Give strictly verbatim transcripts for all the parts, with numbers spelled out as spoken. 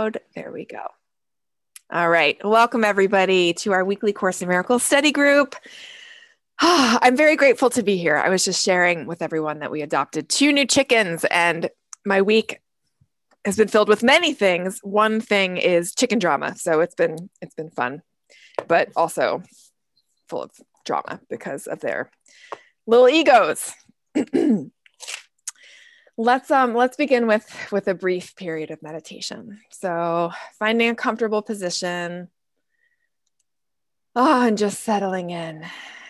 loud. There we go. All right. Welcome, everybody, to our weekly Course in Miracles study group. I'm very grateful to be here. I was just sharing with everyone that we adopted two new chickens, and my week has been filled with many things. One thing is chicken drama. So it's been it's been fun, but also full of drama because of their little egos. Let's um let's begin with with a brief period of meditation. So finding a comfortable position. Oh, and just settling in.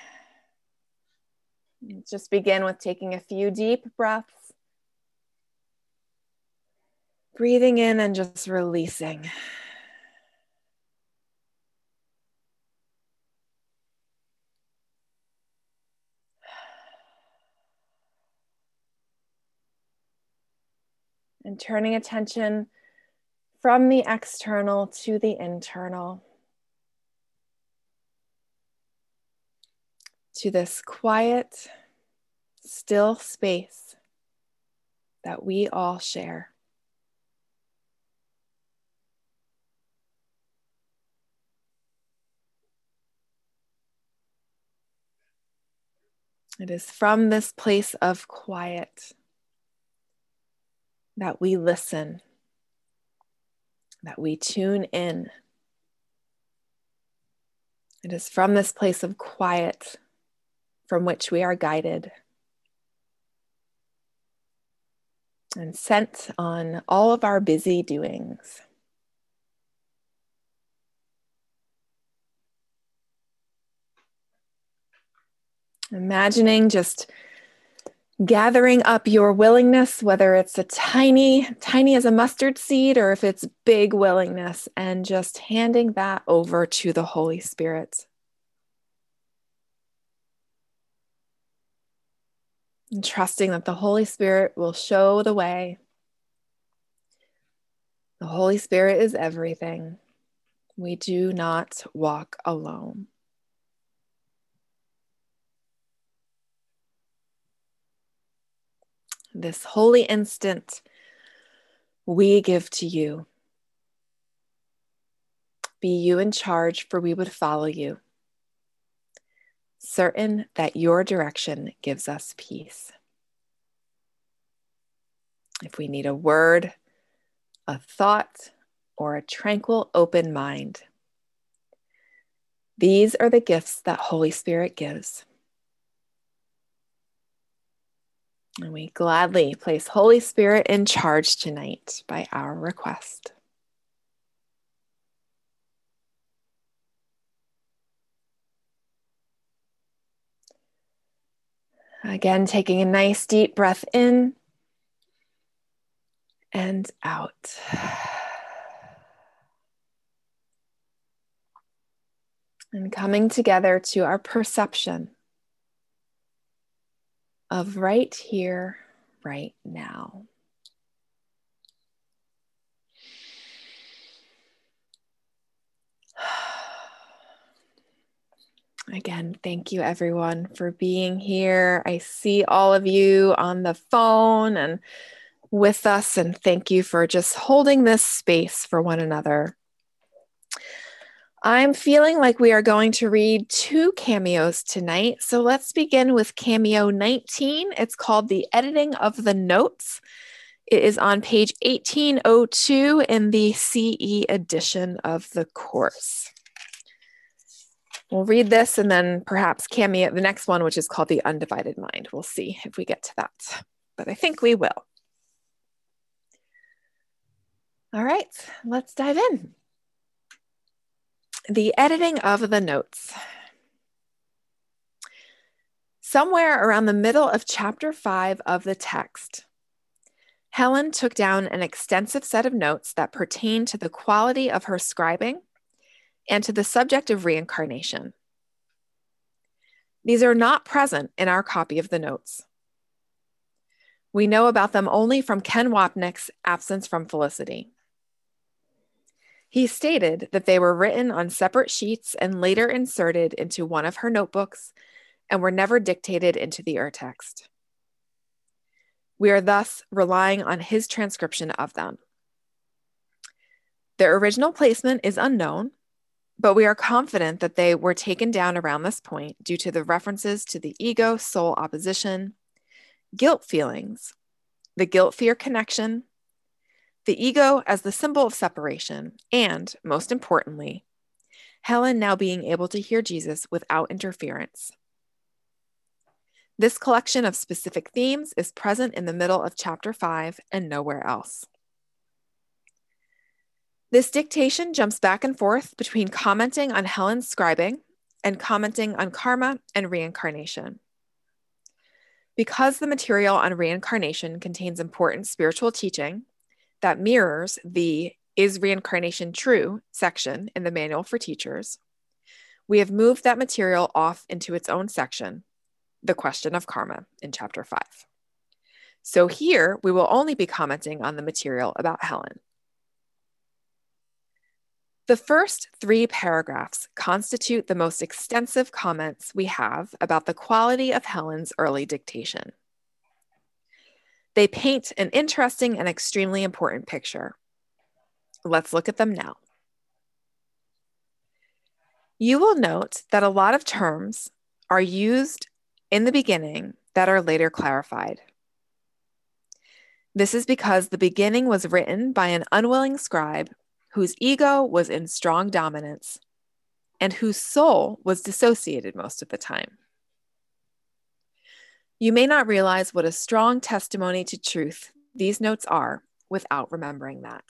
Just begin with taking a few deep breaths. Breathing in and just releasing. And turning attention from the external to the internal, to this quiet, still space that we all share. It is from this place of quiet that we listen, that we tune in. It is from this place of quiet from which we are guided and sent on all of our busy doings. Imagining just gathering up your willingness, whether it's a tiny, tiny as a mustard seed, or if it's big willingness, and just handing that over to the Holy Spirit. And trusting that the Holy Spirit will show the way. The Holy Spirit is everything. We do not walk alone. This holy instant we give to you. Be you in charge, for we would follow you, certain that your direction gives us peace. If we need a word, a thought, or a tranquil, open mind, these are the gifts that Holy Spirit gives. And we gladly place Holy Spirit in charge tonight by our request. Again, taking a nice deep breath in and out. And coming together to our perception of right here, right now. Again, thank you everyone for being here. I see all of you on the phone and with us, and thank you for just holding this space for one another. I'm feeling like we are going to read two cameos tonight. So let's begin with cameo nineteen. It's called The Editing of the Notes. It is on page eighteen oh two in the C E edition of the course. We'll read this and then perhaps cameo the next one, which is called The Undivided Mind. We'll see if we get to that, but I think we will. All right, let's dive in. The editing of the notes. Somewhere around the middle of chapter five of the text, Helen took down an extensive set of notes that pertain to the quality of her scribing and to the subject of reincarnation. These are not present in our copy of the notes. We know about them only from Ken Wapnick's Absence from Felicity. He stated that they were written on separate sheets and later inserted into one of her notebooks and were never dictated into the urtext. We are thus relying on his transcription of them. Their original placement is unknown, but we are confident that they were taken down around this point due to the references to the ego-soul opposition, guilt feelings, the guilt-fear connection, the ego as the symbol of separation, and, most importantly, Helen now being able to hear Jesus without interference. This collection of specific themes is present in the middle of chapter five and nowhere else. This dictation jumps back and forth between commenting on Helen's scribing and commenting on karma and reincarnation. Because the material on reincarnation contains important spiritual teaching that mirrors the "Is Reincarnation True?" section in the Manual for Teachers, we have moved that material off into its own section, the question of karma, in chapter five. So here we will only be commenting on the material about Helen. The first three paragraphs constitute the most extensive comments we have about the quality of Helen's early dictation. They paint an interesting and extremely important picture. Let's look at them now. You will note that a lot of terms are used in the beginning that are later clarified. This is because the beginning was written by an unwilling scribe whose ego was in strong dominance and whose soul was dissociated most of the time. You may not realize what a strong testimony to truth these notes are without remembering that.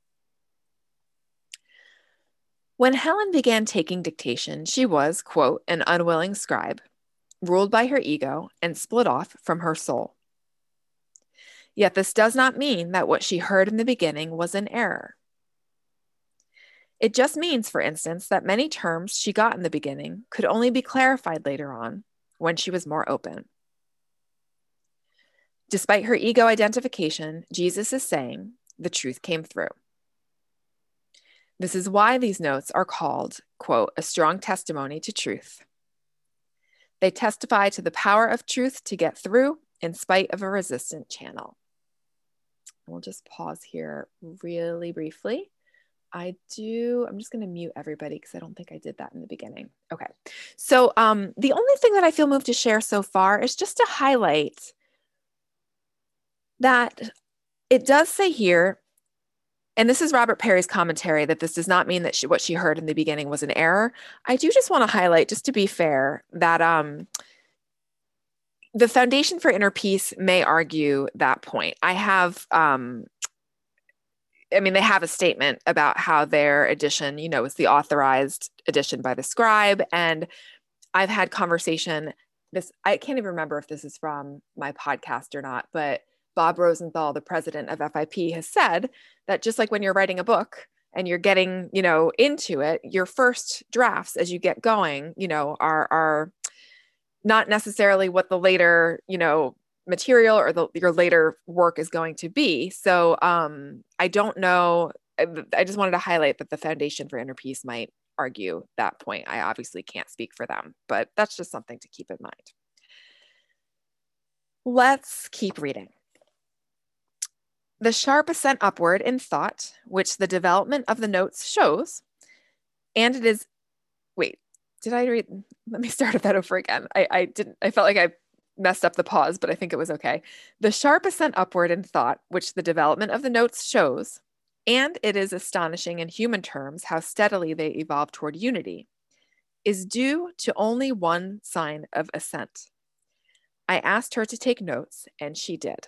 When Helen began taking dictation, she was, quote, an unwilling scribe, ruled by her ego and split off from her soul. Yet this does not mean that what she heard in the beginning was an error. It just means, for instance, that many terms she got in the beginning could only be clarified later on when she was more open. Despite her ego identification, Jesus is saying the truth came through. This is why these notes are called, quote, a strong testimony to truth. They testify to the power of truth to get through in spite of a resistant channel. We'll just pause here really briefly. I do, I'm just going to mute everybody because I don't think I did that in the beginning. Okay. So um, the only thing that I feel moved to share so far is just to highlight that it does say here, and this is Robert Perry's commentary, that this does not mean that she, what she heard in the beginning was an error. I do just want to highlight, just to be fair, that um, the Foundation for Inner Peace may argue that point. I have... Um, I mean, they have a statement about how their edition, you know, is the authorized edition by the scribe. And I've had conversation, this, I can't even remember if this is from my podcast or not, but Bob Rosenthal, the president of F I P, has said that just like when you're writing a book and you're getting, you know, into it, your first drafts as you get going, you know, are, are not necessarily what the later, you know, material or the, your later work is going to be. So um, I don't know. I, I just wanted to highlight that the Foundation for Inner Peace might argue that point. I obviously can't speak for them, but that's just something to keep in mind. Let's keep reading. The sharp ascent upward in thought, which the development of the notes shows, and it is, wait, did I read? Let me start that over again. I, I didn't, I felt like I messed up the pause, but I think it was okay. The sharp ascent upward in thought, which the development of the notes shows, and it is astonishing in human terms how steadily they evolve toward unity, is due to only one sign of ascent. I asked her to take notes, and she did.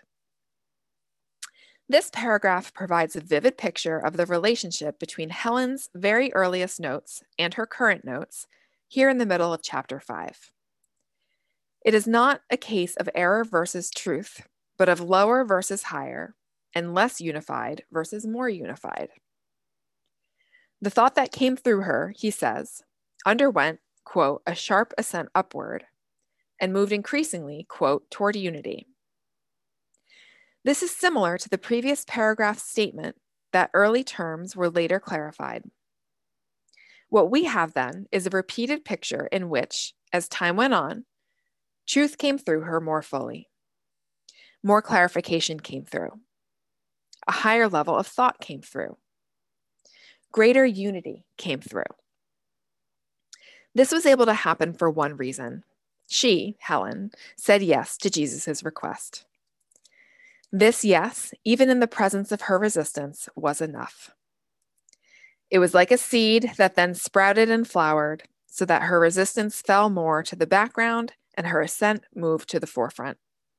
This paragraph provides a vivid picture of the relationship between Helen's very earliest notes and her current notes here in the middle of chapter five. It is not a case of error versus truth, but of lower versus higher, and less unified versus more unified. The thought that came through her, he says, underwent, quote, a sharp ascent upward, and moved increasingly, quote, toward unity. This is similar to the previous paragraph's statement that early terms were later clarified. What we have then is a repeated picture in which, as time went on, truth came through her more fully. More clarification came through. A higher level of thought came through. greater unity came through. This was able to happen for one reason. She, Helen, said yes to Jesus' request. This yes, even in the presence of her resistance, was enough. It was like a seed that then sprouted and flowered so that her resistance fell more to the background and her assent moved to the forefront.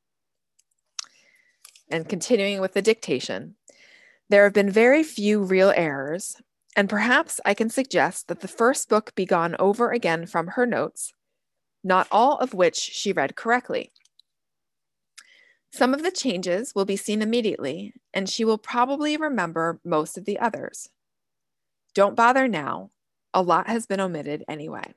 And continuing with the dictation, there have been very few real errors, and perhaps I can suggest that the first book be gone over again from her notes, not all of which she read correctly. Some of the changes will be seen immediately, and she will probably remember most of the others. Don't bother now. A lot has been omitted anyway.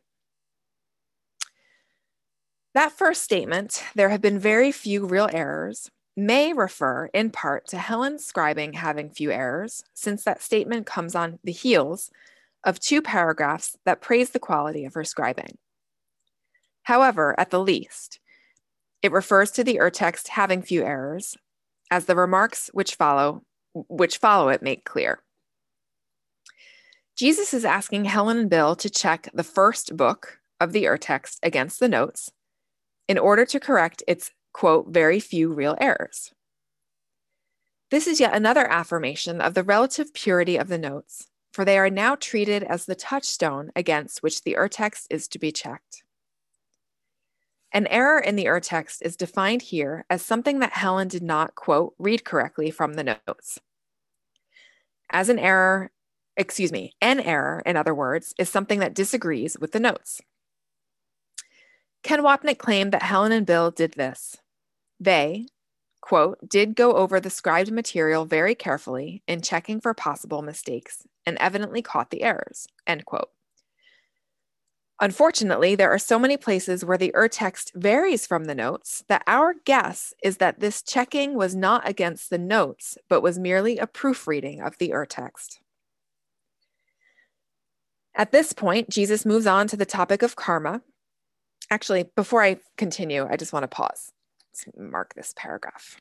That first statement, there have been very few real errors, may refer in part to Helen's scribing having few errors, since that statement comes on the heels of two paragraphs that praise the quality of her scribing. However, at the least, it refers to the urtext having few errors, as the remarks which follow, which follow it make clear. Jesus is asking Helen and Bill to check the first book of the urtext against the notes in order to correct its, quote, very few real errors. This is yet another affirmation of the relative purity of the notes, for they are now treated as the touchstone against which the urtext is to be checked. An error in the urtext is defined here as something that Helen did not, quote, read correctly from the notes. As an error, excuse me, an error, in other words, is something that disagrees with the notes. Ken Wapnick claimed that Helen and Bill did this. They, quote, did go over the scribed material very carefully in checking for possible mistakes and evidently caught the errors, end quote. Unfortunately, there are so many places where the urtext varies from the notes that our guess is that this checking was not against the notes, but was merely a proofreading of the urtext. At this point, Jesus moves on to the topic of karma. Actually, before I continue, I just want to pause to mark this paragraph.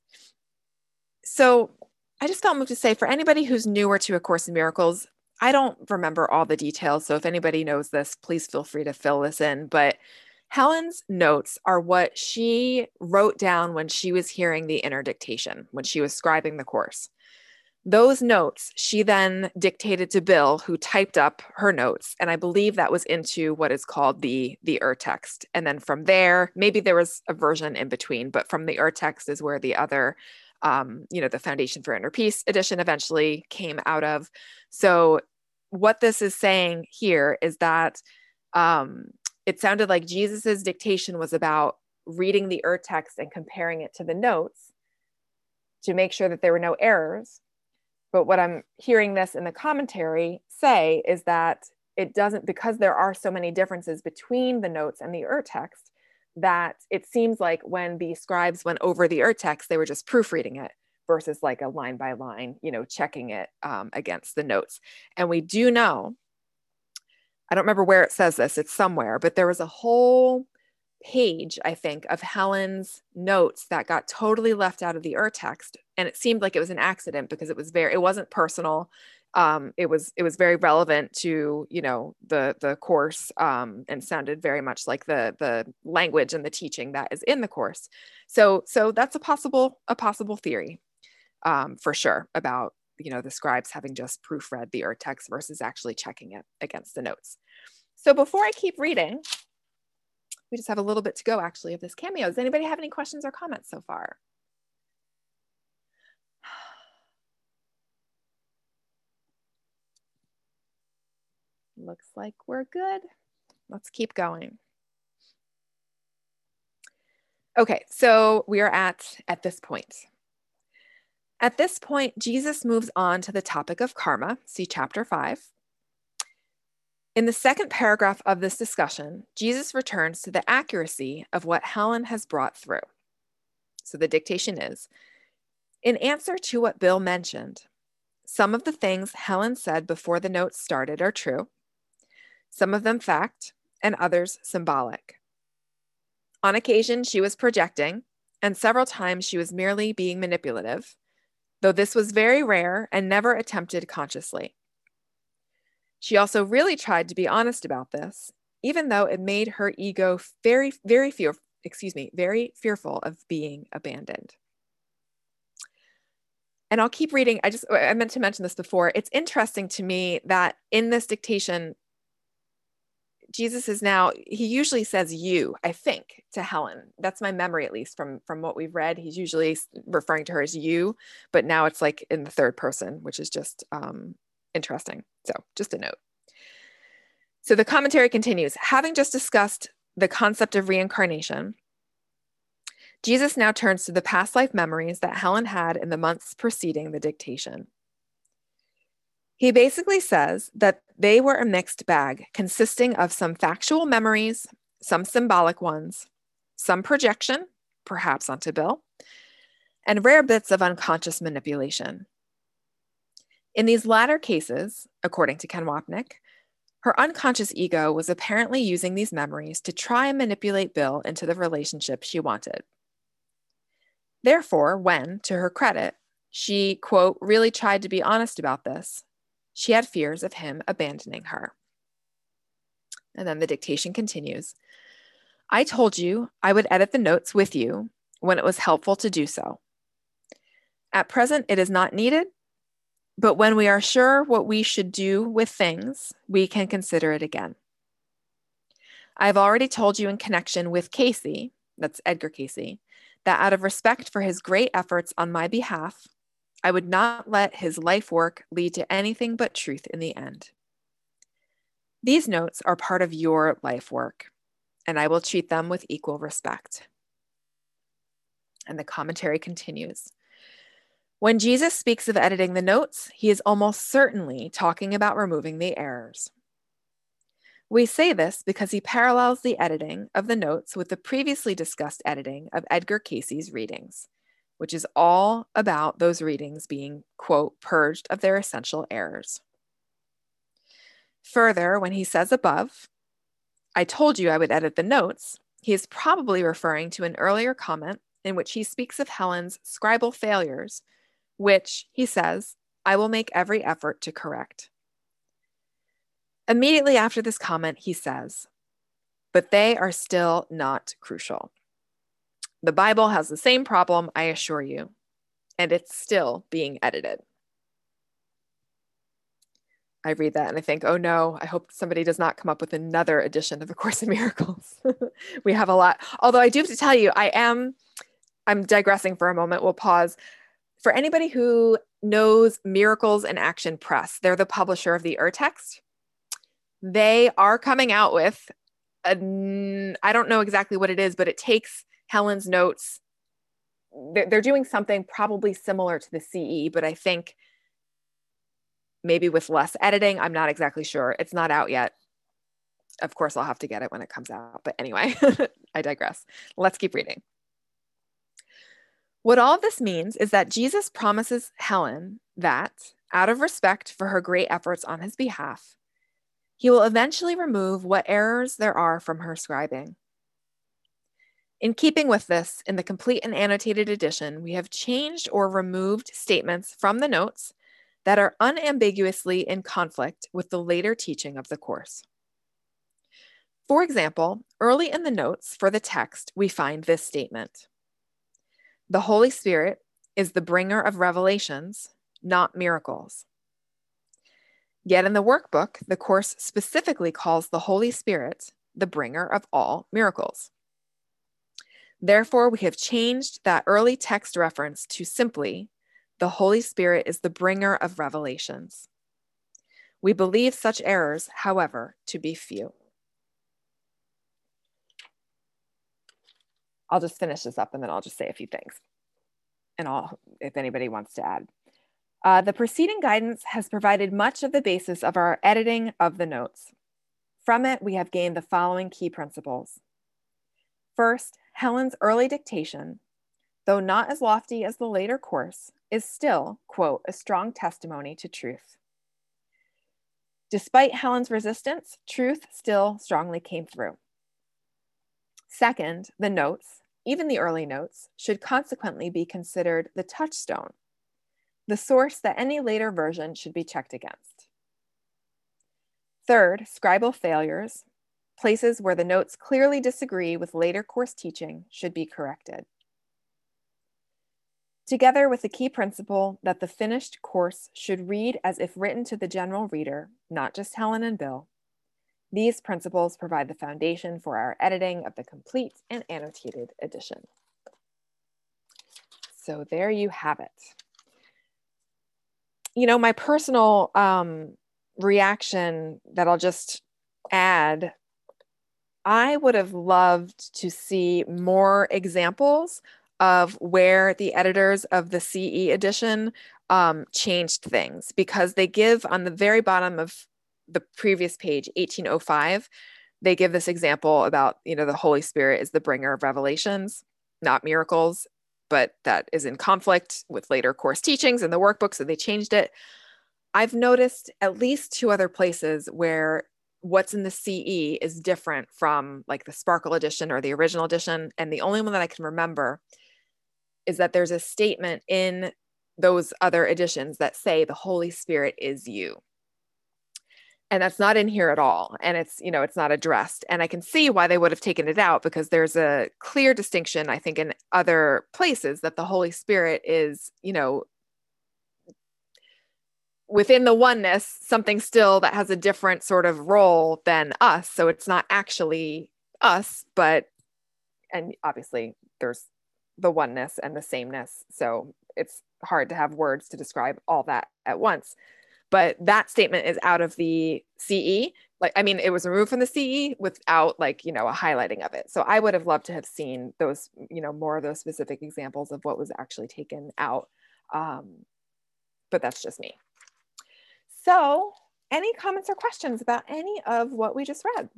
So I just felt moved to say, for anybody who's newer to A Course in Miracles, I don't remember all the details, so if anybody knows this, please feel free to fill this in. But Helen's notes are what she wrote down when she was hearing the inner dictation, when she was scribing the course. Those notes, she then dictated to Bill, who typed up her notes, and I believe that was into what is called the, the urtext. And then from there, maybe there was a version in between, but from the urtext is where the other Um, you know, the Foundation for Inner Peace edition eventually came out of. So what this is saying here is that um, it sounded like Jesus's dictation was about reading the urtext and comparing it to the notes to make sure that there were no errors. But what I'm hearing this in the commentary say is that it doesn't, because there are so many differences between the notes and the urtext, that it seems like when the scribes went over the urtext, they were just proofreading it versus like a line by line, you know, checking it um, against the notes. And we do know, I don't remember where it says this, it's somewhere, but there was a whole page, I think, of Helen's notes that got totally left out of the urtext. And it seemed like it was an accident because it was very, it wasn't personal. Um, it was it was very relevant to, you know, the the course um, and sounded very much like the the language and the teaching that is in the course. So so that's a possible a possible theory um, for sure about, you know, the scribes having just proofread the urtext versus actually checking it against the notes. So before I keep reading, we just have a little bit to go actually of this cameo. Does anybody have any questions or comments so far? Looks like we're good. Let's keep going. Okay, so we are at, at this point. At this point, Jesus moves on to the topic of karma. See chapter five. In the second paragraph of this discussion, Jesus returns to the accuracy of what Helen has brought through. So the dictation is, in answer to what Bill mentioned, some of the things Helen said before the notes started are true, some of them fact, and others symbolic. On occasion, she was projecting, and several times she was merely being manipulative, though this was very rare and never attempted consciously. She also really tried to be honest about this, even though it made her ego very, very fear, excuse me, very fearful of being abandoned. And I'll keep reading. I just, I meant to mention this before. It's interesting to me that in this dictation, Jesus is now, he usually says you, I think, to Helen. That's my memory, at least from, from what we've read. He's usually referring to her as you, but now it's like in the third person, which is just um, interesting. So just a note. So the commentary continues. Having just discussed the concept of reincarnation, Jesus now turns to the past life memories that Helen had in the months preceding the dictation. He basically says that they were a mixed bag consisting of some factual memories, some symbolic ones, some projection, perhaps onto Bill, and rare bits of unconscious manipulation. In these latter cases, according to Ken Wapnick, her unconscious ego was apparently using these memories to try and manipulate Bill into the relationship she wanted. Therefore, when, to her credit, she, quote, really tried to be honest about this, she had fears of him abandoning her. And then the dictation continues. I told you I would edit the notes with you when it was helpful to do so. At present, it is not needed, but when we are sure what we should do with things, we can consider it again. I have already told you in connection with Casey, that's Edgar Casey, that out of respect for his great efforts on my behalf, I would not let his life work lead to anything but truth in the end. These notes are part of your life work, and I will treat them with equal respect. And the commentary continues. When Jesus speaks of editing the notes, he is almost certainly talking about removing the errors. We say this because he parallels the editing of the notes with the previously discussed editing of Edgar Casey's readings, which is all about those readings being, quote, purged of their essential errors. Further, when he says above, I told you I would edit the notes, he is probably referring to an earlier comment in which he speaks of Helen's scribal failures, which, he says, I will make every effort to correct. Immediately after this comment, he says, but they are still not crucial. The Bible has the same problem, I assure you, and it's still being edited. I read that and I think, oh no, I hope somebody does not come up with another edition of A Course in Miracles. We have a lot. Although I do have to tell you, I am, I'm digressing for a moment. We'll pause. For anybody who knows Miracles in Action Press, they're the publisher of the Urtext. They are coming out with, a, I don't know exactly what it is, but it takes Helen's notes. They're, they're doing something probably similar to the C E, but I think maybe with less editing. I'm not exactly sure. It's not out yet. Of course, I'll have to get it when it comes out. But anyway, I digress. Let's keep reading. What all of this means is that Jesus promises Helen that, out of respect for her great efforts on his behalf, he will eventually remove what errors there are from her scribing. In keeping with this, in the complete and annotated edition, we have changed or removed statements from the notes that are unambiguously in conflict with the later teaching of the course. For example, early in the notes for the text, we find this statement. The Holy Spirit is the bringer of revelations, not miracles. Yet in the workbook, the course specifically calls the Holy Spirit the bringer of all miracles. Therefore, we have changed that early text reference to simply, the Holy Spirit is the bringer of revelations. We believe such errors, however, to be few. I'll just finish this up and then I'll just say a few things. And I'll, if anybody wants to add. Uh, the preceding guidance has provided much of the basis of our editing of the notes. From it, we have gained the following key principles. First, Helen's early dictation, though not as lofty as the later course, is still, quote, a strong testimony to truth. Despite Helen's resistance, truth still strongly came through. Second, the notes, even the early notes, should consequently be considered the touchstone, the source that any later version should be checked against. Third, scribal failures, places where the notes clearly disagree with later course teaching, should be corrected. Together with the key principle that the finished course should read as if written to the general reader, not just Helen and Bill, these principles provide the foundation for our editing of the complete and annotated edition. So there you have it. You know, my personal um, reaction that I'll just add, I would have loved to see more examples of where the editors of the C E edition um, changed things, because they give on the very bottom of the previous page, eighteen oh five, they give this example about, you know, the Holy Spirit is the bringer of revelations, not miracles, but that is in conflict with later course teachings in the workbook, so they changed it. I've noticed at least two other places where what's in the C E is different from like the Sparkle edition or the original edition. And the only one that I can remember is that there's a statement in those other editions that say the Holy Spirit is you. And that's not in here at all. And it's, you know, it's not addressed. And I can see why they would have taken it out, because there's a clear distinction, I think, in other places that the Holy Spirit is, you know, within the oneness, something still that has a different sort of role than us. So it's not actually us, but, and obviously there's the oneness and the sameness. So it's hard to have words to describe all that at once. But that statement is out of the C E. Like, I mean, it was removed from the C E without like, you know, a highlighting of it. So I would have loved to have seen those, you know, more of those specific examples of what was actually taken out. Um, but that's just me. So any comments or questions about any of what we just read?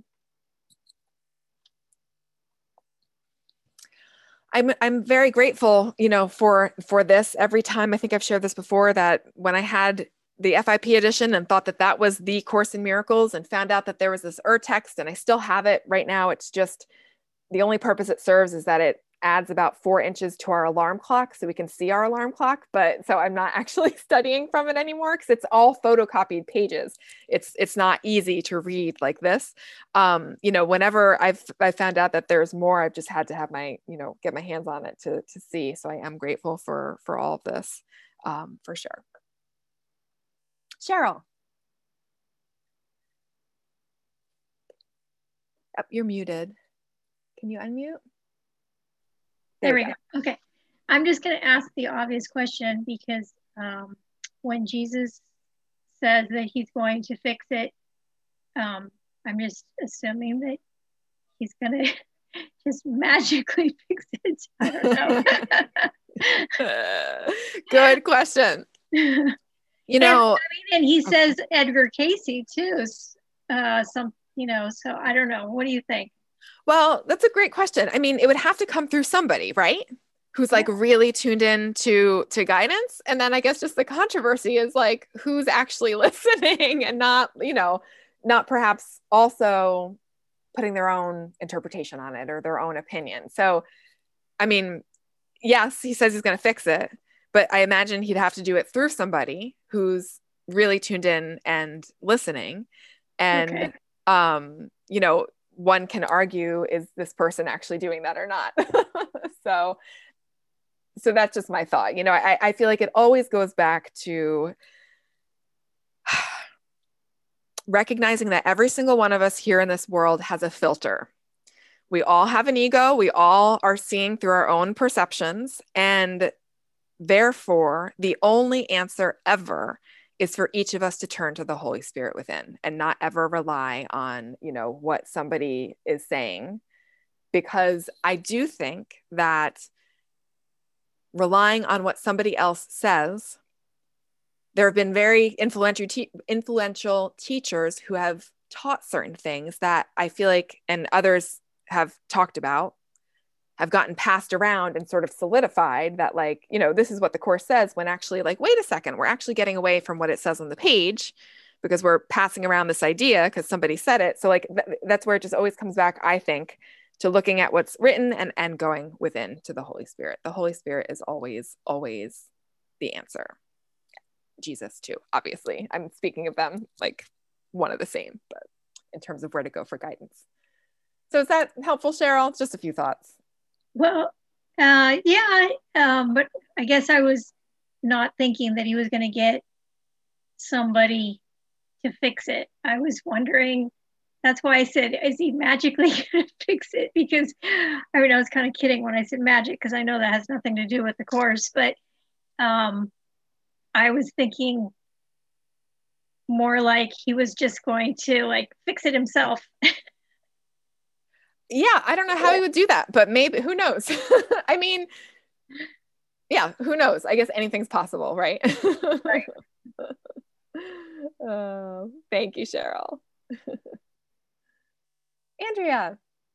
I'm, I'm very grateful, you know, for, for this. Every time, I think I've shared this before, that when I had the F I P edition and thought that that was the Course in Miracles and found out that there was this ur-text, and I still have it right now. It's just, the only purpose it serves is that it adds about four inches to our alarm clock so we can see our alarm clock. But so I'm not actually studying from it anymore because it's all photocopied pages. It's it's not easy to read like this. Um, you know, whenever I've I found out that there's more, I've just had to have my, you know, get my hands on it to to see. So I am grateful for for all of this, um, for sure. Cheryl. Oh, you're muted. Can you unmute? There, there we go. go. Okay. I'm just going to ask the obvious question, because um, when Jesus says that he's going to fix it, um, I'm just assuming that he's going to just magically fix it. I don't know. Good question. You know, and, I mean, and he says Edgar Casey too. Uh, some, you know, so I don't know. What do you think? Well, that's a great question. I mean, it would have to come through somebody, right? Who's like really tuned in to, to guidance. And then I guess just the controversy is like, who's actually listening and not, you know, not perhaps also putting their own interpretation on it or their own opinion. So, I mean, yes, he says he's going to fix it, but I imagine he'd have to do it through somebody who's really tuned in and listening. And, okay. um, you know, one can argue, is this person actually doing that or not? so, so that's just my thought. You know, I, I feel like it always goes back to recognizing that every single one of us here in this world has a filter. We all have an ego. We all are seeing through our own perceptions. And therefore, the only answer ever is for each of us to turn to the Holy Spirit within and not ever rely on, you know, what somebody is saying. Because I do think that relying on what somebody else says, there have been very influential, te- influential teachers who have taught certain things that I feel like, and others have talked about, have gotten passed around and sort of solidified that, like, you know, this is what the Course says, when actually, like, wait a second, we're actually getting away from what it says on the page because we're passing around this idea because somebody said it. So like, th- that's where it just always comes back, I think, to looking at what's written and, and going within to the Holy Spirit. The Holy Spirit is always, always the answer. Jesus too, obviously. I'm speaking of them like one of the same, but in terms of where to go for guidance. So is that helpful, Cheryl? Just a few thoughts. Well, uh, yeah, um, but I guess I was not thinking that he was going to get somebody to fix it. I was wondering, that's why I said, is he magically going to fix it? Because, I mean, I was kind of kidding when I said magic, because I know that has nothing to do with the course, but um, I was thinking more like he was just going to like fix it himself. Yeah, I don't know how he would do that, but maybe, who knows? I mean, yeah, who knows? I guess anything's possible, right? Right. Oh, thank you, Cheryl. Andrea.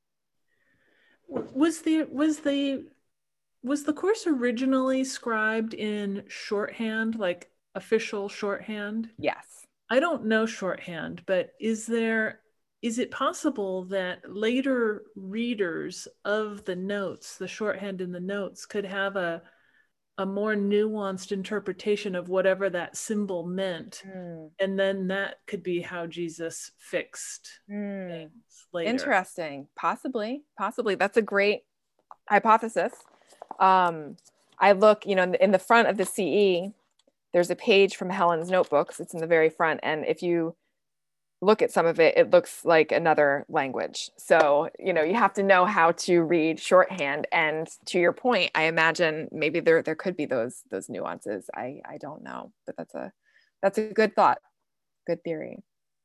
Was the was the was the course originally scribed in shorthand, like official shorthand? Yes. I don't know shorthand, but is there is it possible that later readers of the notes, the shorthand in the notes, could have a a more nuanced interpretation of whatever that symbol meant, mm. and then that could be how Jesus fixed mm. things later? Interesting. Possibly, possibly. That's a great hypothesis. Um, I look, you know, in the, in the front of the C E, there's a page from Helen's notebooks. It's in the very front, and if you look at some of it, it looks like another language. So, you know, you have to know how to read shorthand. And to your point, I imagine maybe there there could be those those nuances. I I don't know, but that's a that's a good thought, good theory.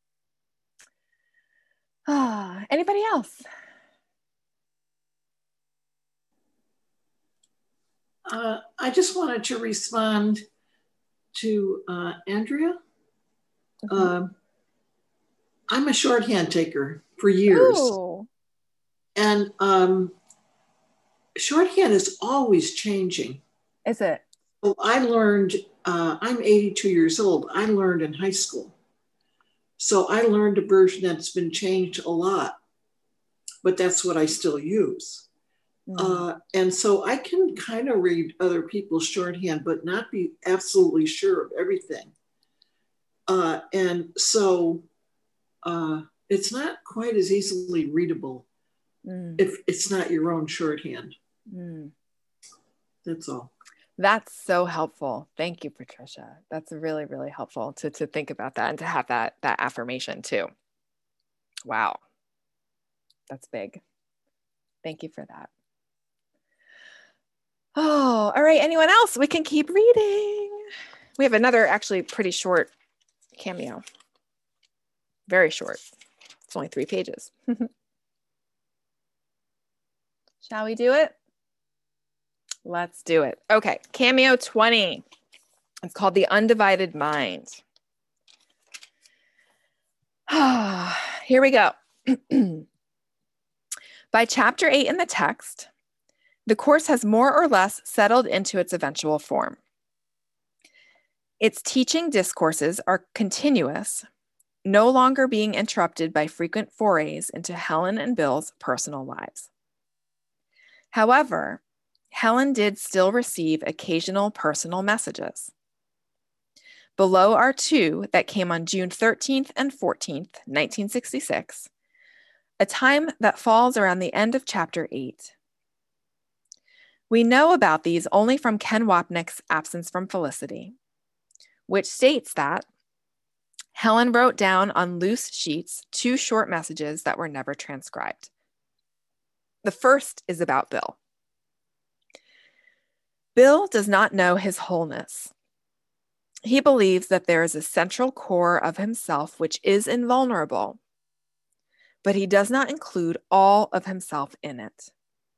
Ah, anybody else? Uh, I just wanted to respond to uh, Andrea. Mm-hmm. Uh, I'm a shorthand taker for years. Ooh. And um, shorthand is always changing. Is it? So I learned, uh, I'm eighty-two years old. I learned in high school. So I learned a version that's been changed a lot, but that's what I still use. Mm. Uh, and so I can kind of read other people's shorthand, but not be absolutely sure of everything. Uh, and so uh, it's not quite as easily readable mm. if it's not your own shorthand. Mm. That's all. That's so helpful. Thank you, Patricia. That's really, really helpful to, to think about that and to have that, that affirmation too. Wow. That's big. Thank you for that. Oh, all right. Anyone else? We can keep reading. We have another actually pretty short cameo. Very short. It's only three pages. Shall we do it? Let's do it. Okay, cameo twenty. It's called The Undivided Mind. Here we go. By chapter eight in the text, the course has more or less settled into its eventual form. Its teaching discourses are continuous, no longer being interrupted by frequent forays into Helen and Bill's personal lives. However, Helen did still receive occasional personal messages. Below are two that came on June thirteenth and fourteenth, nineteen sixty-six, a time that falls around the end of chapter eight. We know about these only from Ken Wapnick's Absence from Felicity, which states that Helen wrote down on loose sheets two short messages that were never transcribed. The first is about Bill. Bill does not know his wholeness. He believes that there is a central core of himself which is invulnerable, but he does not include all of himself in it.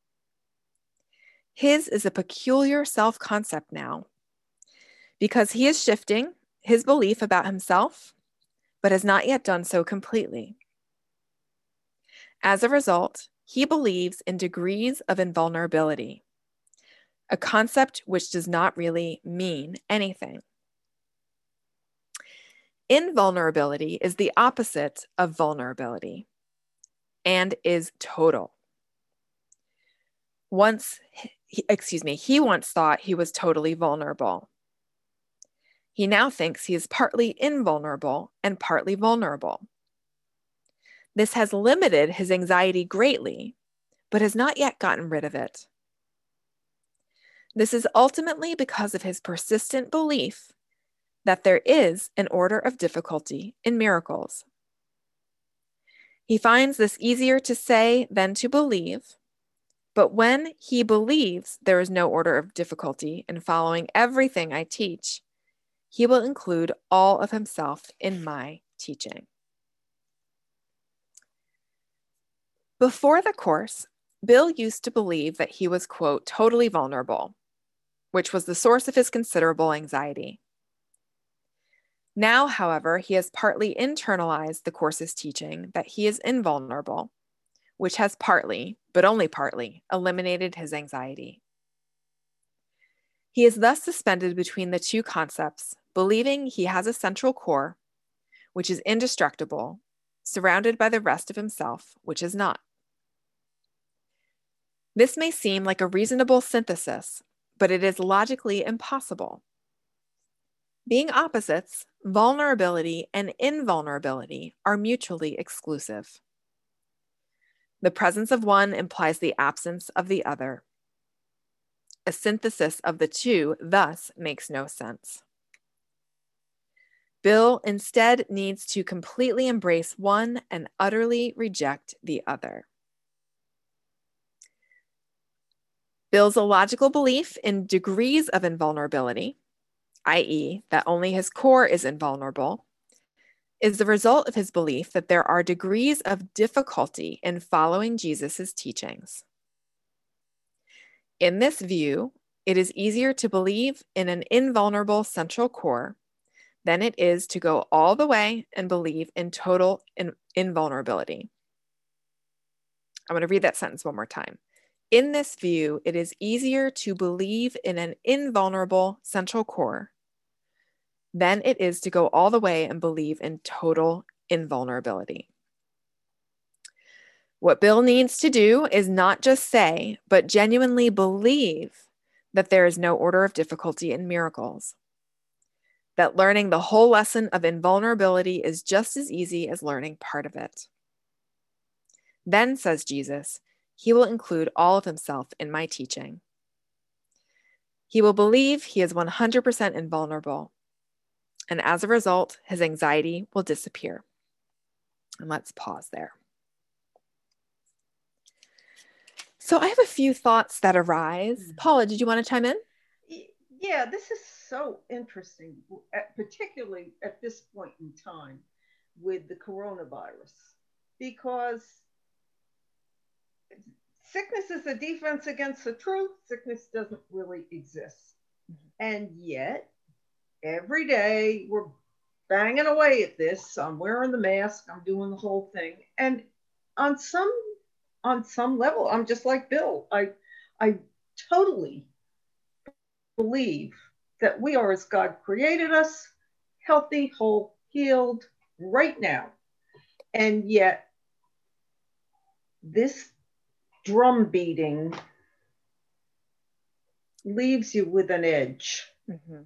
His is a peculiar self-concept now, because he is shifting his belief about himself, but has not yet done so completely. As a result, he believes in degrees of invulnerability, a concept which does not really mean anything. Invulnerability is the opposite of vulnerability and is total. Once, he, excuse me, he once thought he was totally vulnerable. He now thinks he is partly invulnerable and partly vulnerable. This has limited his anxiety greatly, but has not yet gotten rid of it. This is ultimately because of his persistent belief that there is an order of difficulty in miracles. He finds this easier to say than to believe, but when he believes there is no order of difficulty in following everything I teach, he will include all of himself in my teaching. Before the course, Bill used to believe that he was, quote, totally vulnerable, which was the source of his considerable anxiety. Now, however, he has partly internalized the course's teaching that he is invulnerable, which has partly, but only partly, eliminated his anxiety. He is thus suspended between the two concepts, believing he has a central core, which is indestructible, surrounded by the rest of himself, which is not. This may seem like a reasonable synthesis, but it is logically impossible. Being opposites, vulnerability and invulnerability are mutually exclusive. The presence of one implies the absence of the other. A synthesis of the two thus makes no sense. Bill instead needs to completely embrace one and utterly reject the other. Bill's illogical belief in degrees of invulnerability, that is, that only his core is invulnerable, is the result of his belief that there are degrees of difficulty in following Jesus' teachings. In this view, it is easier to believe in an invulnerable central core than it is to go all the way and believe in total in- invulnerability. I'm going to read that sentence one more time. In this view, it is easier to believe in an invulnerable central core than it is to go all the way and believe in total invulnerability. What Bill needs to do is not just say, but genuinely believe that there is no order of difficulty in miracles. That learning the whole lesson of invulnerability is just as easy as learning part of it. Then, says Jesus, he will include all of himself in my teaching. He will believe he is one hundred percent invulnerable, and as a result, his anxiety will disappear. And let's pause there. So I have a few thoughts that arise. Paula, did you want to chime in? Yeah, this is so interesting, particularly at this point in time with the coronavirus, because sickness is a defense against the truth. Sickness doesn't really exist. And yet, every day we're banging away at this. I'm wearing the mask, I'm doing the whole thing. And on some on some level, I'm just like Bill. I I totally believe that we are as God created us, healthy, whole, healed right now. And yet this drum beating leaves you with an edge. Mm-hmm.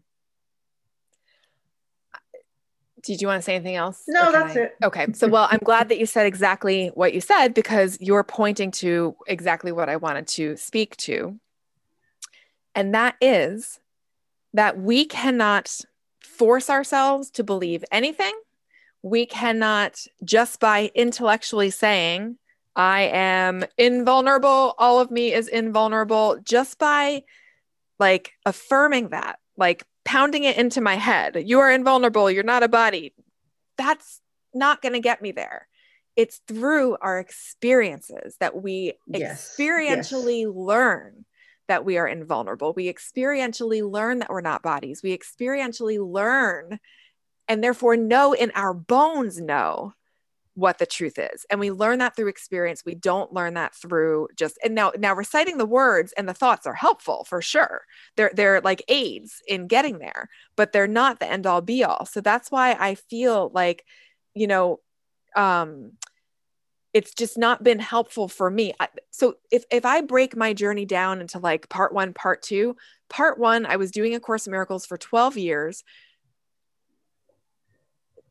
Did you want to say anything else? No, that's I... it. Okay. So, well, I'm glad that you said exactly what you said, because you're pointing to exactly what I wanted to speak to. And that is that we cannot force ourselves to believe anything. We cannot, just by intellectually saying, I am invulnerable, all of me is invulnerable, just by like affirming that, like pounding it into my head, you are invulnerable, you're not a body. That's not going to get me there. It's through our experiences that we yes. experientially yes. learn that we are invulnerable. We experientially learn that we're not bodies. We experientially learn and therefore know in our bones know what the truth is. And we learn that through experience. We don't learn that through just, and now, now reciting the words and the thoughts are helpful for sure. They're, they're like aids in getting there, but they're not the end all be all. So that's why I feel like, you know, um, it's just not been helpful for me. So if, if I break my journey down into like part one, part two, part one, I was doing A Course in Miracles for twelve years,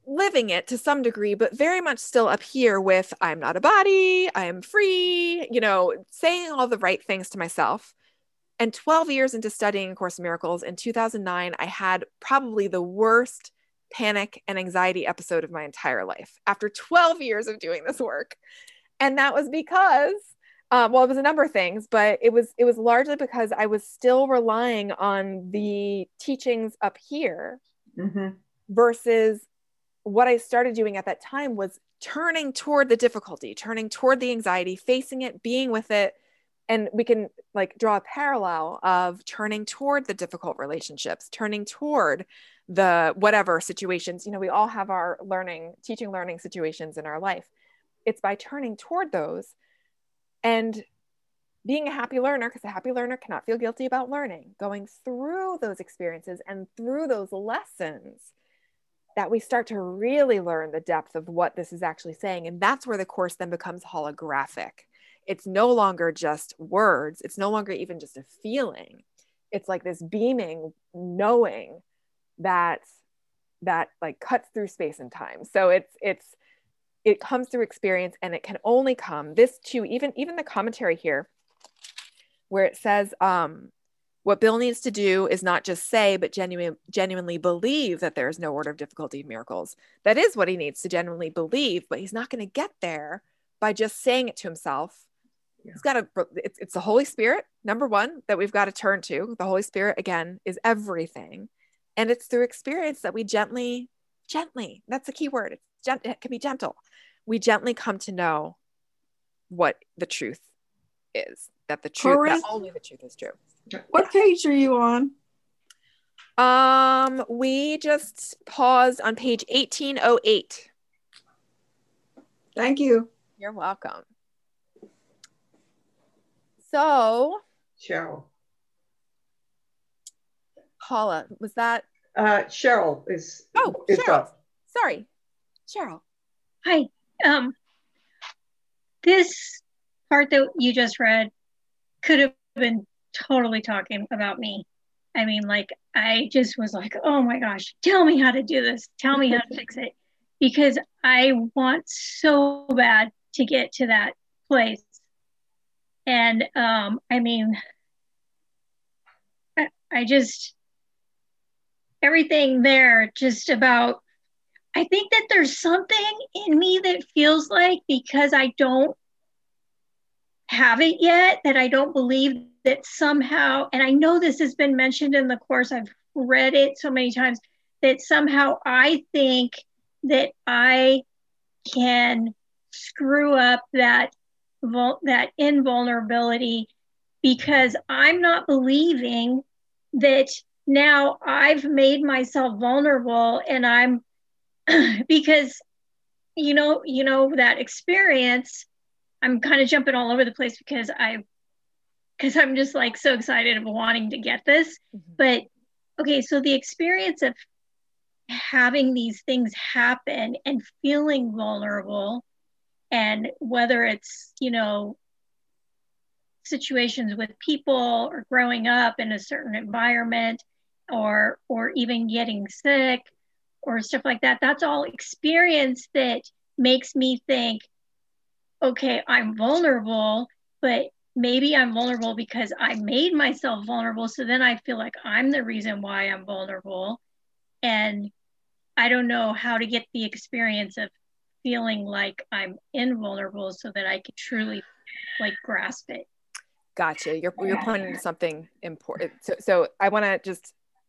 living it to some degree, but very much still up here with, I'm not a body, I am free, you know, saying all the right things to myself. And twelve years into studying A Course in Miracles, in two thousand nine, I had probably the worst panic and anxiety episode of my entire life after twelve years of doing this work. And that was because, um, well, it was a number of things, but it was, it was largely because I was still relying on the teachings up here mm-hmm. versus what I started doing at that time was turning toward the difficulty, turning toward the anxiety, facing it, being with it. And we can like draw a parallel of turning toward the difficult relationships, turning toward the whatever situations, you know, we all have our learning, teaching, learning situations in our life. It's by turning toward those and being a happy learner, because a happy learner cannot feel guilty about learning, going through those experiences and through those lessons, that we start to really learn the depth of what this is actually saying. And that's where the Course then becomes holographic. It's no longer just words. It's no longer even just a feeling. It's like this beaming knowing that that like cuts through space and time. So it's it's it comes through experience, and it can only come, this too, even even the commentary here where it says um what Bill needs to do is not just say, but genuine, genuinely believe that there is no order of difficulty of miracles. That is what he needs to genuinely believe, but he's not going to get there by just saying it to himself. Yeah. He's got to, it's, it's the Holy Spirit, number one, that we've got to turn to. The Holy Spirit, again, is everything. And it's through experience that we gently, gently, that's the key word. It's gent- it can be gentle. We gently come to know what the truth is, that the truth, Corinne, that only the truth is true. What page are you on? Um, we just paused on page eighteen oh eight. Thank you. You're welcome. So, Cheryl. Paula, was that? Uh, Cheryl is. Oh, is Cheryl. up. Sorry, Cheryl. Hi. Um, this part that you just read could have been totally talking about me. I mean, like, I just was like, oh my gosh, tell me how to do this. Tell me how to fix it. Because I want so bad to get to that place. And um, I mean, I, I just, everything there just about, I think that there's something in me that feels like, because I don't have it yet, that I don't believe that somehow, and I know this has been mentioned in the Course, I've read it so many times, that somehow I think that I can screw up that that invulnerability, because I'm not believing that now I've made myself vulnerable, and I'm because you know you know that experience, I'm kind of jumping all over the place because I because I'm just like so excited of wanting to get this. Mm-hmm. But okay, so the experience of having these things happen and feeling vulnerable, and whether it's, you know, situations with people or growing up in a certain environment, or or even getting sick or stuff like that, that's all experience that makes me think, okay, I'm vulnerable, but maybe I'm vulnerable because I made myself vulnerable. So then I feel like I'm the reason why I'm vulnerable. And I don't know how to get the experience of feeling like I'm invulnerable so that I can truly like grasp it. Gotcha. You're, you're pointing to something important. So, so I want to just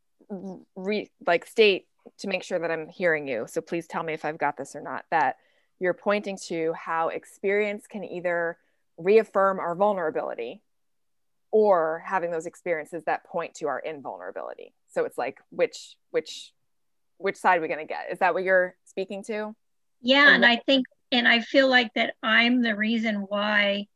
re like state to make sure that I'm hearing you. So please tell me if I've got this or not, that you're pointing to how experience can either reaffirm our vulnerability or having those experiences that point to our invulnerability. So it's like, which, which, which side are we going to get? Is that what you're speaking to? Yeah. And, and I think, and I feel like that I'm the reason why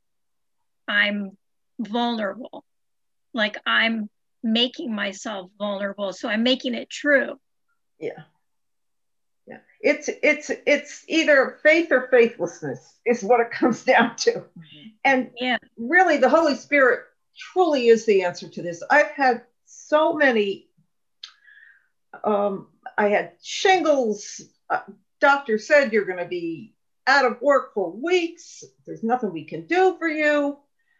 I'm vulnerable. Like I'm making myself vulnerable. So I'm making it true. Yeah. Yeah. It's, it's, it's either faith or faithlessness is what it comes down to. Mm-hmm. And yeah, really the Holy Spirit truly is the answer to this. I've had so many, um, I had shingles, uh, doctor said you're going to be out of work for weeks. There's nothing we can do for you.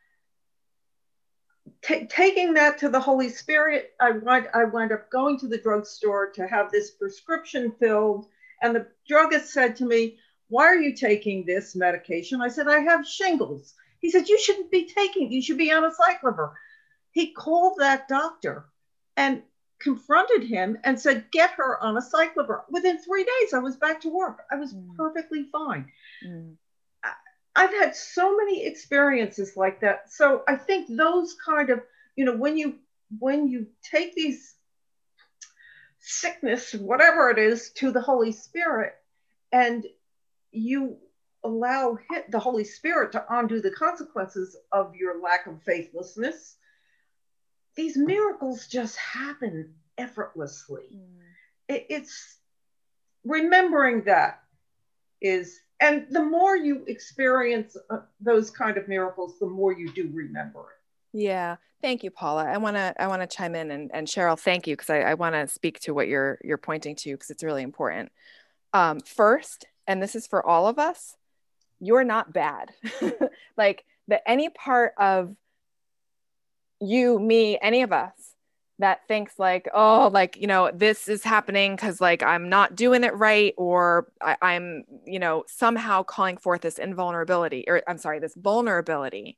T- taking that to the Holy Spirit, I wind, I wind up going to the drugstore to have this prescription filled. And the druggist said to me, why are you taking this medication? I said, I have shingles. He said, you shouldn't be taking, you should be on acyclovir. He called that doctor and confronted him and said, get her on acyclovir. Within three days, I was back to work. I was mm. perfectly fine. Mm. I, I've had so many experiences like that. So I think those kind of, you know, when you, when you take these sickness, whatever it is, to the Holy Spirit, and you allow the Holy Spirit to undo the consequences of your lack of faithlessness, these miracles just happen effortlessly. Mm. It, it's remembering that is, and the more you experience uh, those kind of miracles, the more you do remember it. Yeah. Thank you, Paula. I want to I want to chime in, and, and Cheryl, thank you, because I, I want to speak to what you're you're pointing to, because it's really important. Um, first, and this is for all of us, you're not bad. Like that any part of you, me, any of us that thinks like, oh, like, you know, this is happening because like I'm not doing it right, or I, I'm, you know, somehow calling forth this invulnerability, or I'm sorry, this vulnerability.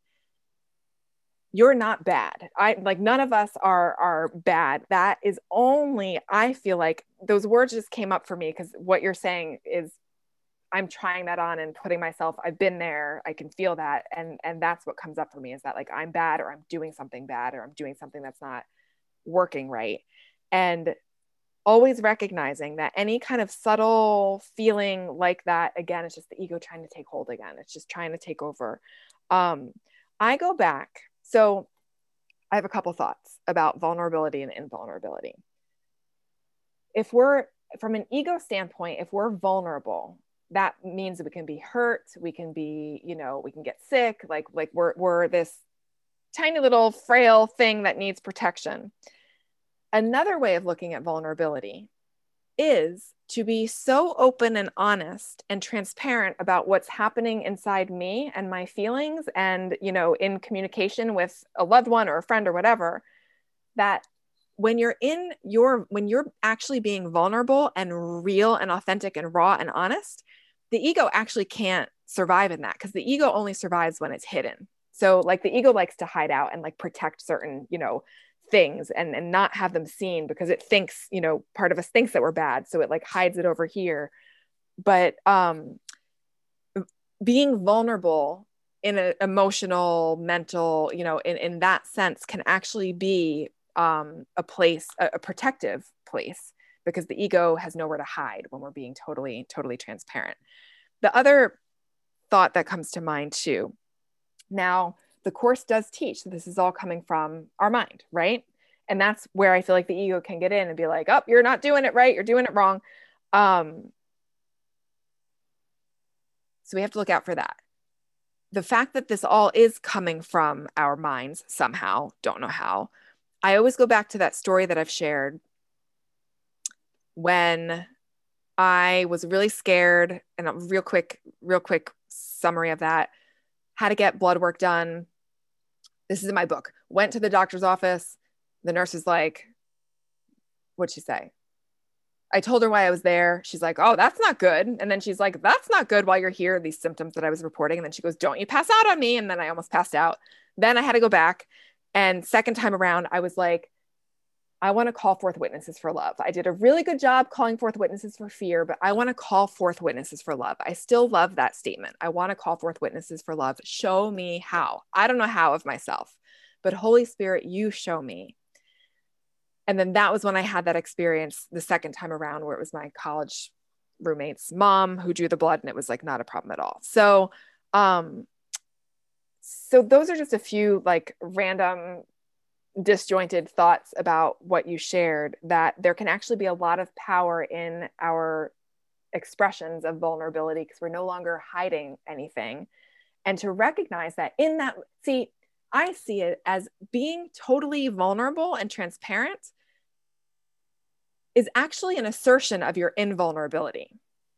You're not bad. I like none of us are are bad. That is only, I feel like those words just came up for me because what you're saying is I'm trying that on and putting myself, I've been there, I can feel that. And, and that's what comes up for me, is that like, I'm bad, or I'm doing something bad, or I'm doing something that's not working right. And always recognizing that any kind of subtle feeling like that, again, it's just the ego trying to take hold again. It's just trying to take over. Um, I go back. So I have a couple thoughts about vulnerability and invulnerability. If we're, from an ego standpoint, if we're vulnerable, that means that we can be hurt, we can be, you know, we can get sick, like, like we're, we're this tiny little frail thing that needs protection. Another way of looking at vulnerability is to be so open and honest and transparent about what's happening inside me and my feelings, and, you know, in communication with a loved one or a friend or whatever, that when you're in your, when you're actually being vulnerable and real and authentic and raw and honest, the ego actually can't survive in that, because the ego only survives when it's hidden. So like the ego likes to hide out and like protect certain, you know, things and, and not have them seen, because it thinks, you know, part of us thinks that we're bad. So it like hides it over here. But um, being vulnerable in an emotional, mental, you know, in, in that sense can actually be um, a place, a, a protective place, because the ego has nowhere to hide when we're being totally, totally transparent. The other thought that comes to mind too, now the Course does teach that this is all coming from our mind, right? And that's where I feel like the ego can get in and be like, oh, you're not doing it right, you're doing it wrong. Um, so we have to look out for that. The fact that this all is coming from our minds somehow, don't know how. I always go back to that story that I've shared when I was really scared, and a real quick, real quick summary of that, had to get blood work done. This is in my book. Went to the doctor's office. The nurse is like, what'd she say? I told her why I was there. She's like, oh, that's not good. And then she's like, that's not good while you're here, these symptoms that I was reporting. And then she goes, don't you pass out on me. And then I almost passed out. Then I had to go back. And second time around, I was like, I want to call forth witnesses for love. I did a really good job calling forth witnesses for fear, but I want to call forth witnesses for love. I still love that statement. I want to call forth witnesses for love. Show me how. I don't know how of myself, but Holy Spirit, you show me. And then that was when I had that experience the second time around, where it was my college roommate's mom who drew the blood, and it was like not a problem at all. So, um, so those are just a few like random disjointed thoughts about what you shared, that there can actually be a lot of power in our expressions of vulnerability, because we're no longer hiding anything. And to recognize that in that, see, I see it as being totally vulnerable and transparent is actually an assertion of your invulnerability.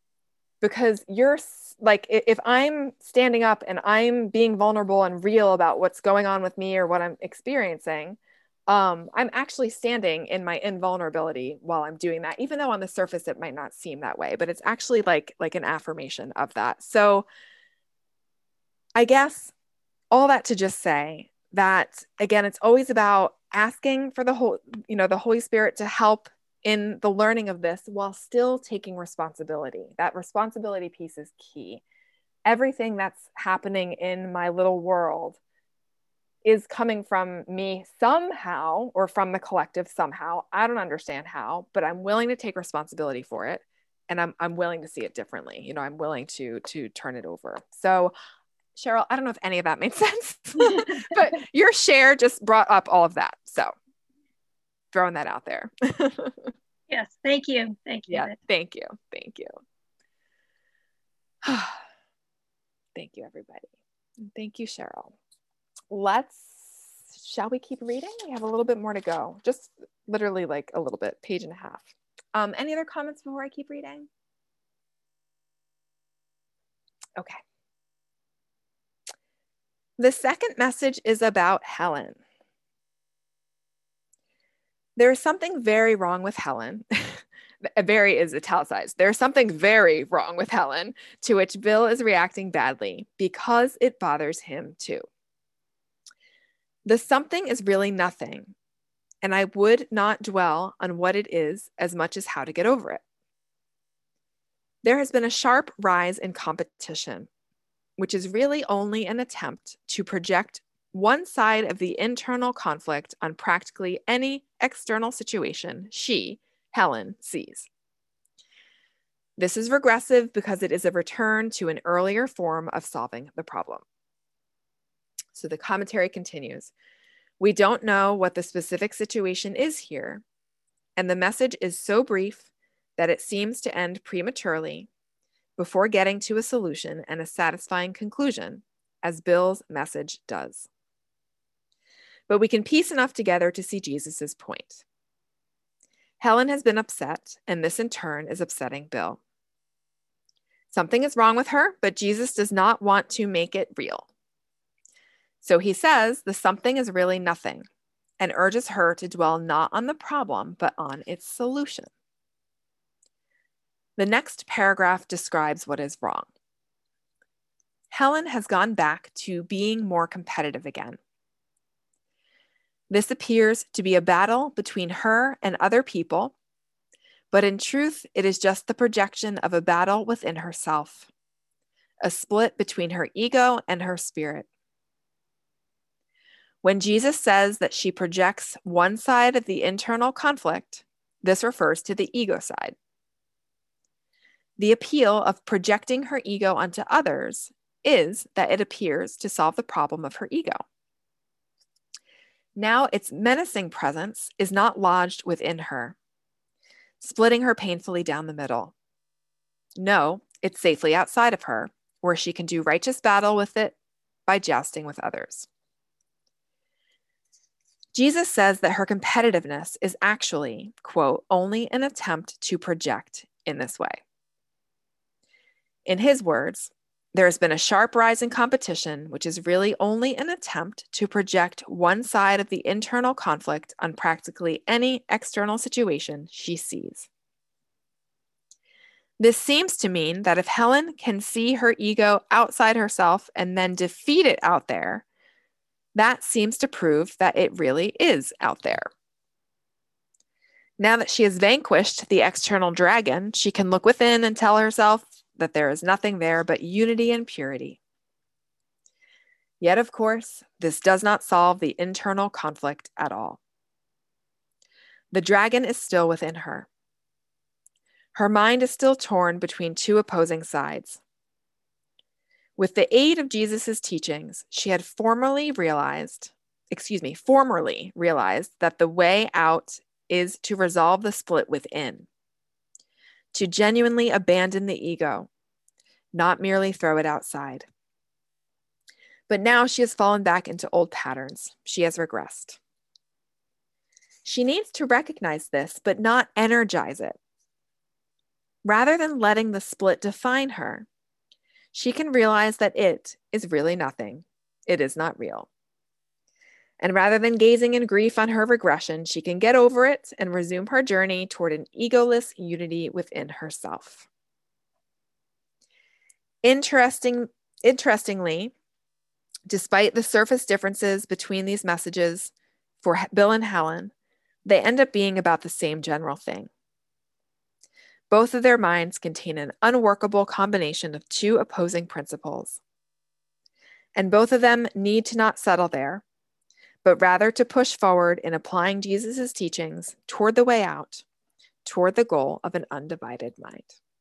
because you're like, if I'm standing up and I'm being vulnerable and real about what's going on with me or what I'm experiencing, um, I'm actually standing in my invulnerability while I'm doing that, even though on the surface it might not seem that way, but it's actually like, like an affirmation of that. So I guess all that to just say that, again, it's always about asking for the whole, you know, the Holy Spirit to help in the learning of this while still taking responsibility. That responsibility piece is key. Everything that's happening in my little world is coming from me somehow, or from the collective somehow. I don't understand how, but I'm willing to take responsibility for it. And I'm, I'm willing to see it differently. You know, I'm willing to, to turn it over. So Cheryl, I don't know if any of that made sense, but your share just brought up all of that. So throwing that out there. Yes. Thank you. Thank you. Yeah. Thank you. Thank you. Thank you, everybody. And thank you, Cheryl. Let's, shall we keep reading? We have a little bit more to go. Just literally like a little bit, page and a half. Um, any other comments before I keep reading? Okay. The second message is about Helen. There is something very wrong with Helen. Very is italicized. There's something very wrong with Helen, to which Bill is reacting badly because it bothers him too. The something is really nothing, and I would not dwell on what it is as much as how to get over it. There has been a sharp rise in competition, which is really only an attempt to project one side of the internal conflict on practically any external situation she, Helen, sees. This is regressive because it is a return to an earlier form of solving the problem. So the commentary continues. We don't know what the specific situation is here, and the message is so brief that it seems to end prematurely before getting to a solution and a satisfying conclusion, as Bill's message does. But we can piece enough together to see Jesus's point. Helen has been upset, and this in turn is upsetting Bill. Something is wrong with her, but Jesus does not want to make it real. So he says the something is really nothing, and urges her to dwell not on the problem, but on its solution. The next paragraph describes what is wrong. Helen has gone back to being more competitive again. This appears to be a battle between her and other people, but in truth, it is just the projection of a battle within herself, a split between her ego and her spirit. When Jesus says that she projects one side of the internal conflict, this refers to the ego side. The appeal of projecting her ego onto others is that it appears to solve the problem of her ego. Now its menacing presence is not lodged within her, splitting her painfully down the middle. No, it's safely outside of her, where she can do righteous battle with it by jousting with others. Jesus says that her competitiveness is actually, quote, only an attempt to project in this way. In his words, there has been a sharp rise in competition, which is really only an attempt to project one side of the internal conflict on practically any external situation she sees. This seems to mean that if Helen can see her ego outside herself and then defeat it out there, that seems to prove that it really is out there. Now that she has vanquished the external dragon, she can look within and tell herself that there is nothing there but unity and purity. Yet, of course, this does not solve the internal conflict at all. The dragon is still within her. Her mind is still torn between two opposing sides. With the aid of Jesus's teachings, she had formerly realized, excuse me, formerly realized that the way out is to resolve the split within, to genuinely abandon the ego, not merely throw it outside. But now she has fallen back into old patterns. She has regressed. She needs to recognize this, but not energize it. rather than letting the split define her, she can realize that it is really nothing. It is not real. And rather than gazing in grief on her regression, she can get over it and resume her journey toward an egoless unity within herself. Interesting, interestingly, despite the surface differences between these messages for Bill and Helen, they end up being about the same general thing. Both of their minds contain an unworkable combination of two opposing principles. And both of them need to not settle there, but rather to push forward in applying Jesus' teachings toward the way out, toward the goal of an undivided mind.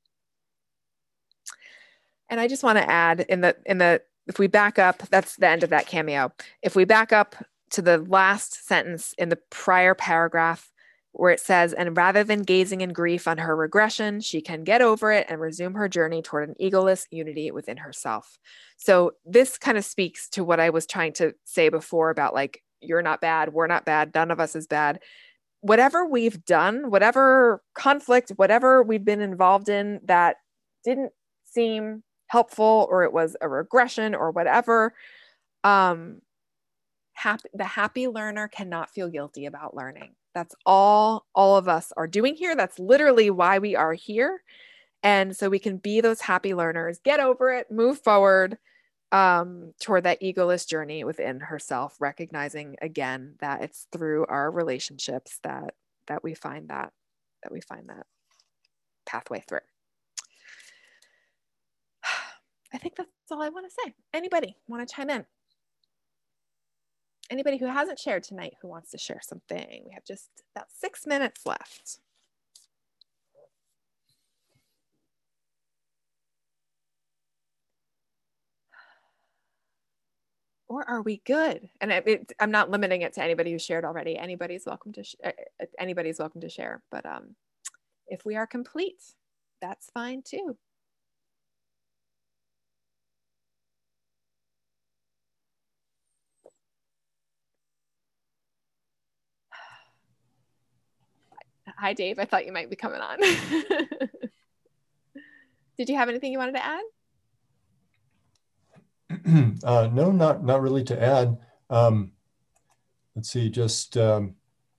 And I just want to add in the, in the, if we back up, that's the end of that cameo. If we back up to the last sentence in the prior paragraph where it says, and rather than gazing in grief on her regression, she can get over it and resume her journey toward an egoless unity within herself. So this kind of speaks to what I was trying to say before about like, you're not bad, we're not bad, none of us is bad. Whatever we've done, whatever conflict, whatever we've been involved in that didn't seem helpful, or it was a regression or whatever, um, happy, the happy learner cannot feel guilty about learning. That's all all of us are doing here. That's literally why we are here. And so we can be those happy learners, get over it, move forward um, toward that egoless journey within herself, recognizing again that it's through our relationships that that we find that that we find that pathway through. I think that's all I want to say. Anybody want to chime in? Anybody who hasn't shared tonight who wants to share something? We have just about six minutes left. Or are we good? And it, it, I'm not limiting it to anybody who shared already. Anybody's welcome to sh anybody's welcome to share. But um, if we are complete, that's fine too. Hi, Dave. I thought you might be coming on. Did you have anything you wanted to add? uh, no, not not really to add. Um, let's see. Just um,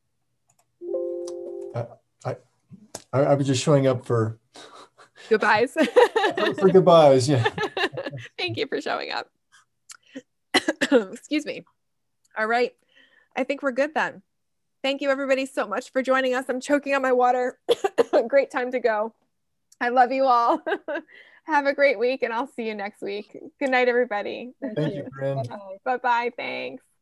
I, I I was just showing up for goodbyes. for, for goodbyes. Yeah. Thank you for showing up. Excuse me. All right. I think we're good then. Thank you everybody so much for joining us. I'm choking on my water. Great time to go. I love you all. Have a great week and I'll see you next week. Good night, everybody. Thank you, Bryn. Bye-bye. Thanks.